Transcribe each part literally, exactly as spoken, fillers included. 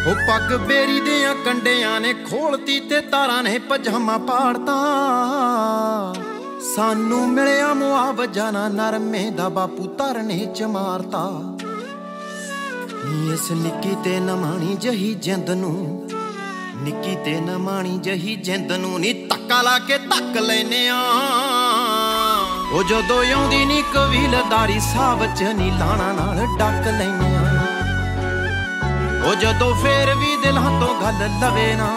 ਉਹ ਪੱਗ ਬੇਰੀ ਦਿਆਂ ਕੰਡਿਆਂ ਨੇ ਖੋਲਤੀ ਤੇ ਤਾਰਾਂ ਨੇ ਪਜਾਮਾ ਪਾੜਤਾ। ਸਾਨੂੰ ਮਿਲਿਆ ਮੁਆਵਜ਼ਾ ਨਾ ਨਰਮੇ ਦਾ ਬਾਪੂ ਧਰਨੇ ਚ ਮਾਰਤਾ। ਨੀ ਇਸ ਨਿੱਕੀ ਤੇ ਨਮਾਣੀ ਜਹੀ ਜਿੰਦ ਨੂੰ, ਨਿੱਕੀ ਤੇ ਨਮਾਣੀ ਜਹੀ ਜਿੰਦ ਨੂੰ ਨੀ ਧੱਕਾ ਲਾ ਕੇ ਧੱਕ ਲੈਨੇ ਆ। ਉਹ ਜਦੋਂ ਆਉਂਦੀ ਨੀ ਕਬੀਲਦਾਰੀ ਸਾਹਬ ਚ ਨੀ ਲਾਣਾ ਨਾਲ ਡੱਕ ਲੈਨੇ ਆ। ਉਹ ਜਦੋਂ ਫੇਰ ਵੀ ਦਿਲਾਂ ਤੋਂ ਗੱਲ ਲਵੇ ਨਾ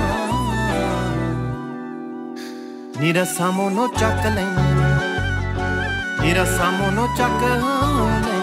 ਨੀ ਰਸਾਂ ਮੋਨੋਂ ਚੱਕ ਲੈਨੇ, ਨੀ ਰਸਾਂ ਮੋਨੋਂ ਚੱਕ ਲੈਨੇ।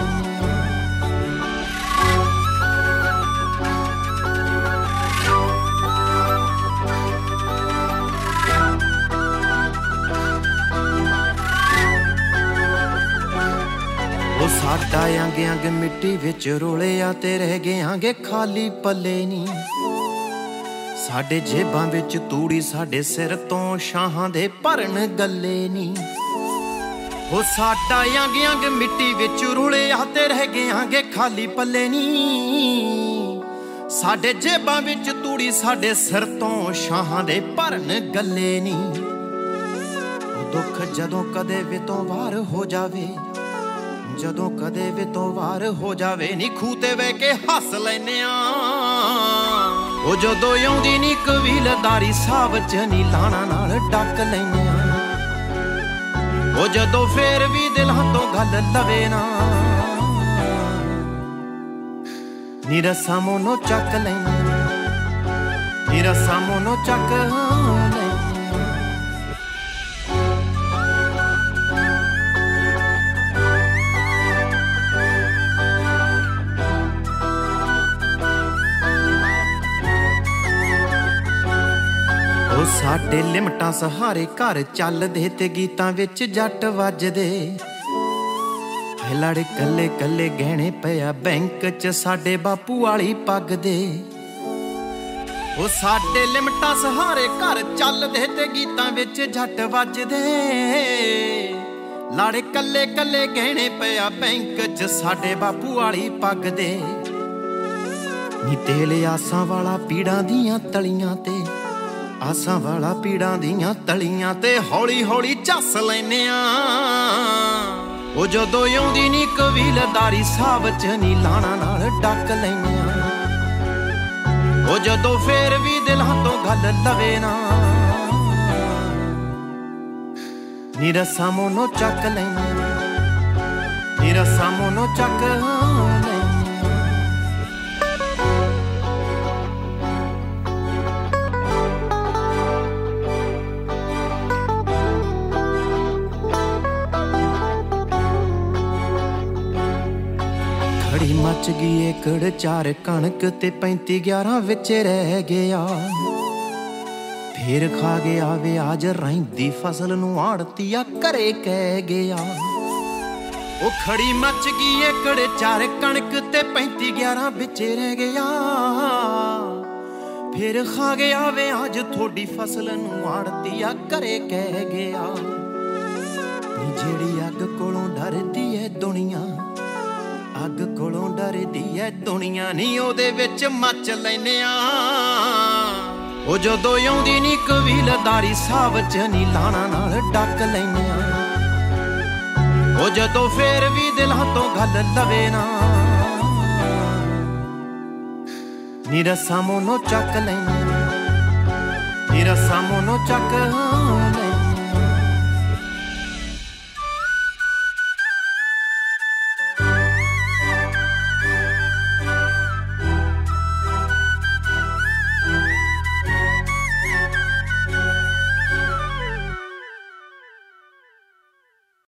ਉਹ ਸਾਡਾ ਅੰਗ ਅੰਗ ਮਿੱਟੀ ਵਿੱਚ ਰੋਲਿਆ ਤੇ ਰਹਿ ਗਿਆਂਗੇ ਖਾਲੀ ਪੱਲੇ ਨੀ। ਸਾਡੇ ਜੇਬਾਂ ਵਿੱਚ ਤੂੜੀ ਸਾਡੇ ਸਿਰ ਤੋਂ ਸ਼ਾਹਾਂ ਦੇ ਭਰਨ ਗੱਲੇ ਨੀ। ਉਹ ਸਾਡਾ ਅੰਗ ਅੰਗ ਮਿੱਟੀ ਵਿੱਚ ਰੋਲਿਆ ਤੇ ਰਹਿ ਗਿਆਂਗੇ ਖਾਲੀ ਪੱਲੇ ਨੀ। ਸਾਡੇ ਜੇਬਾਂ ਵਿੱਚ ਤੂੜੀ ਸਾਡੇ ਸਿਰ ਤੋਂ ਸ਼ਾਹਾਂ ਦੇ ਭਰਨ ਗੱਲੇ ਨੀ। ਉਹ ਦੁੱਖ ਜਦੋਂ ਕਦੇ ਵੀ ਤੋਂ ਵਾਰ ਹੋ ਜਾਵੇ, ਜਦੋਂ ਕਦੇ ਵੀ ਤੋਂ ਵਾਰ ਹੋ ਜਾਵੇ ਨੀ ਖੂਹ ਤੇ ਬਹਿ ਕੇ ਹੱਸ ਲੈਨੇ ਆ। ਉਹ ਜਦੋਂ ਆਉਂਦੀ ਨੀ ਕਬੀਲਦਾਰੀ ਸਾਹਬ ਚ ਨੀ ਲਾਣਾ ਨਾਲ ਡੱਕ ਲੈਨੇ ਆ। ਉਹ ਜਦੋਂ ਫੇਰ ਵੀ ਦਿਲਾਂ ਤੋਂ ਗੱਲ ਲਵੇ ਨਾ ਨੀ ਰਸਾਂ ਮੋਨੋਂ ਚੱਕ ਲੈਨੇ, ਨੀ ਰਸਾਂ ਮੋਨੋਂ ਚੱਕ ਲੈਨੇ। ਉਹ ਸਾਡੇ ਲਿਮਟਾਂ ਸਹਾਰੇ ਘਰ ਚੱਲਦੇ ਤੇ ਗੀਤਾਂ ਵਿੱਚ ਜੱਟ ਵੱਜਦੇ। ਲੜ ਕੱਲੇ ਕੱਲੇ ਗਹਿਣੇ ਪਿਆ ਬੈਂਕ ਚ ਸਾਡੇ ਬਾਪੂ ਵਾਲੀ ਪੱਗ ਦੇ। ਉਹ ਸਾਡੇ ਲਿਮਟਾਂ ਸਹਾਰੇ ਘਰ ਚੱਲਦੇ ਤੇ ਗੀਤਾਂ ਵਿੱਚ ਜੱਟ ਵੱਜਦੇ। ਲੜ ਕੱਲੇ ਕੱਲੇ ਗਹਿਣੇ ਪਿਆ ਬੈਂਕ ਚ ਸਾਡੇ ਬਾਪੂ ਵਾਲੀ ਪੱਗ ਦੇ। ਨੀ ਤੇਲ ਆਸਾਂ ਵਾਲਾ ਪੀੜਾਂ ਦੀਆਂ ਤਲੀਆਂ ਤੇ, ਆਸਾਂ ਵਾਲਾ ਪੀੜਾਂ ਦੀਆਂ ਤਲੀਆਂ ਤੇ ਹੌਲੀ ਹੌਲੀ ਝੱਸ ਲੈਨੇ ਆ। ਉਹ ਜਦੋਂ ਆਉਂਦੀ ਨੀ ਕਬੀਲਦਾਰੀ ਸਾਹਬ ਚ ਨੀ ਲਾਣਾ ਨਾਲ ਡੱਕ ਲੈਨੇ ਆ। ਉਹ ਜਦੋਂ ਫੇਰ ਵੀ ਦਿਲਾਂ ਤੋਂ ਗੱਲ ਲਵੇ ਨਾ ਨੀ ਰਸਾਂ ਮੋਨੋਂ ਚੱਕ ਲੈਨੇ, ਨੀ ਰਸਾਂ ਮੋਨੋਂ ਚੱਕ ਲੈਨੇ। ਖੜੀ ਮੱਚ ਗਈ ਏਕੜ ਚਾਰ ਕਣਕ ਤੇ ਪੈਂਤੀ ਗਿਆਰਾਂ ਵਿੱਚ ਰਹਿ ਗਿਆ। ਫੇਰ ਖਾ ਗਿਆ ਵਿਆਜ ਰਹਿੰਦੀ ਫਸਲ ਨੂੰ ਆੜਤੀਆ ਘਰੇ ਕਹਿ ਗਿਆ। ਉਹ ਖੜੀ ਮੱਚ ਗਈ ਏਕੜ ਚਾਰ ਕਣਕ ਤੇ ਪੈਂਤੀ ਗਿਆਰਾਂ ਵਿੱਚ ਰਹਿ ਗਿਆ। ਫੇਰ ਖਾ ਗਿਆ ਵਿਆਜ ਥੋੜੀ ਫਸਲ ਨੂੰ ਆੜਤੀਆ ਘਰੇ ਕਹਿ ਗਿਆ। ਨੀ ਜਿਹੜੀ ਅੱਗ ਕੋਲੋਂ ਡਰਦੀ ਏ ਦੁਨੀਆ, ਅੱਗ ਕੋਲੋਂ ਡਰਦੀ ਐ ਦੁਨੀਆ ਨੀ ਉਹਦੇ ਵਿੱਚ ਮੱਚ ਲੈਨੇ ਆ। ਉਹ ਜਦੋਂ ਆਉਂਦੀ ਨੀ ਕਬੀਲਦਾਰੀ ਸਾਹਬ ਚ ਨੀ ਲਾਣਾ ਨਾਲ ਡੱਕ ਲੈਨੇ ਆ। ਉਹ ਜਦੋਂ ਫੇਰ ਵੀ ਦਿਲਾਂ ਤੋਂ ਗੱਲ ਲਵੇ ਨਾ ਨੀ ਰਸਾਂ ਮੋਨੋਂ ਚੱਕ ਲੈਨੇ, ਨੀ ਰਸਾਂ ਮੋਨੋਂ ਚੱਕ ਲੈਨੇ।